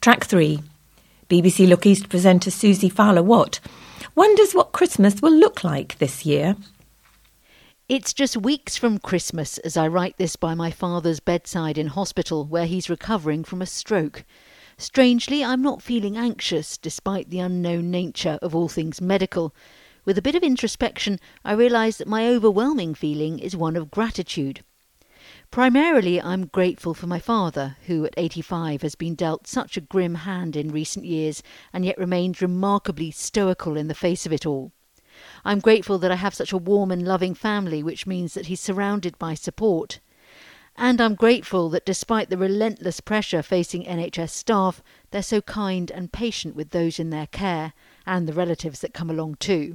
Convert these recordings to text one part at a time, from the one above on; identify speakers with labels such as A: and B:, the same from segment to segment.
A: Track 3. BBC Look East presenter Susie Fowler-Watt wonders what Christmas will look like this year.
B: It's just weeks from Christmas as I write this by my father's bedside in hospital where he's recovering from a stroke. Strangely, I'm not feeling anxious despite the unknown nature of all things medical. With a bit of introspection, I realise that my overwhelming feeling is one of gratitude. Primarily, I'm grateful for my father, who at 85 has been dealt such a grim hand in recent years and yet remains remarkably stoical in the face of it all. I'm grateful that I have such a warm and loving family, which means that he's surrounded by support. And I'm grateful that despite the relentless pressure facing NHS staff, they're so kind and patient with those in their care, and the relatives that come along too.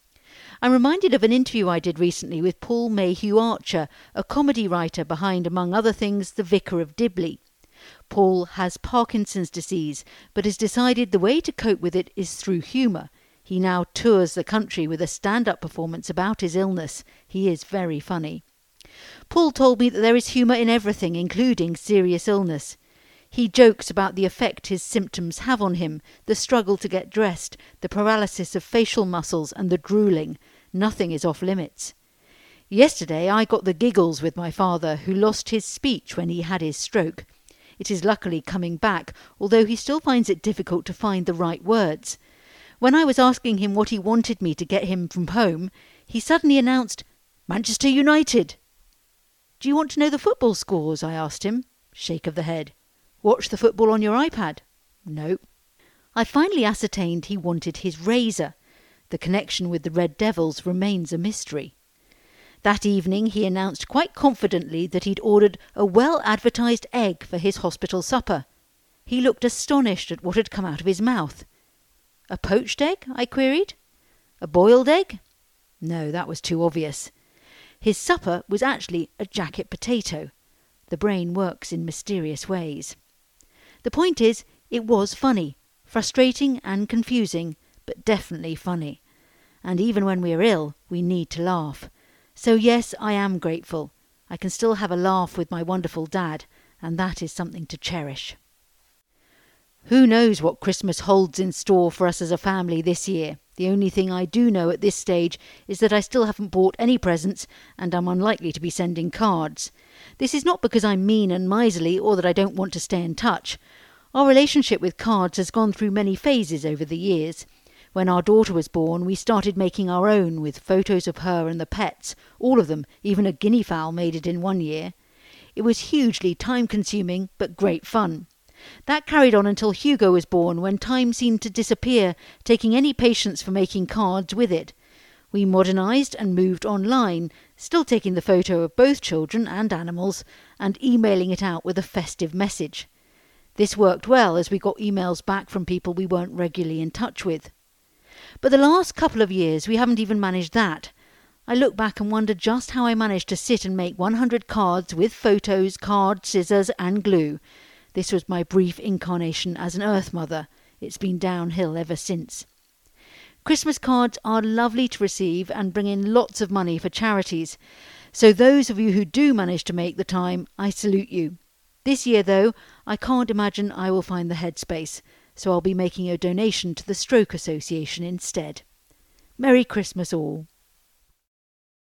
B: I'm reminded of an interview I did recently with Paul Mayhew Archer, a comedy writer behind, among other things, The Vicar of Dibley. Paul has Parkinson's disease, but has decided the way to cope with it is through humour. He now tours the country with a stand-up performance about his illness. He is very funny. Paul told me that there is humour in everything, including serious illness. He jokes about the effect his symptoms have on him, the struggle to get dressed, the paralysis of facial muscles and the drooling. Nothing is off limits. Yesterday I got the giggles with my father, who lost his speech when he had his stroke. It is luckily coming back, although he still finds it difficult to find the right words. When I was asking him what he wanted me to get him from home, he suddenly announced, "Manchester United." "Do you want to know the football scores?" I asked him. Shake of the head. "Watch the football on your iPad?" No. I finally ascertained he wanted his razor. The connection with the Red Devils remains a mystery. That evening he announced quite confidently that he'd ordered a well-advertised egg for his hospital supper. He looked astonished at what had come out of his mouth. "A poached egg?" I queried. "A boiled egg?" No, that was too obvious. His supper was actually a jacket potato. The brain works in mysterious ways. The point is, it was funny, frustrating and confusing, but definitely funny. And even when we're ill, we need to laugh. So yes, I am grateful. I can still have a laugh with my wonderful dad, and that is something to cherish. Who knows what Christmas holds in store for us as a family this year? The only thing I do know at this stage is that I still haven't bought any presents, and I'm unlikely to be sending cards. This is not because I'm mean and miserly or that I don't want to stay in touch. Our relationship with cards has gone through many phases over the years. When our daughter was born, we started making our own with photos of her and the pets, all of them, even a guinea fowl made it in one year. It was hugely time-consuming, but great fun. That carried on until Hugo was born, when time seemed to disappear, taking any patience for making cards with it. We modernised and moved online, still taking the photo of both children and animals, and emailing it out with a festive message. This worked well as we got emails back from people we weren't regularly in touch with. But the last couple of years we haven't even managed that. I look back and wonder just how I managed to sit and make 100 cards with photos, cards, scissors and glue. This was my brief incarnation as an Earth Mother. It's been downhill ever since. Christmas cards are lovely to receive and bring in lots of money for charities. So those of you who do manage to make the time, I salute you. This year, though, I can't imagine I will find the headspace, so I'll be making a donation to the Stroke Association instead. Merry Christmas all.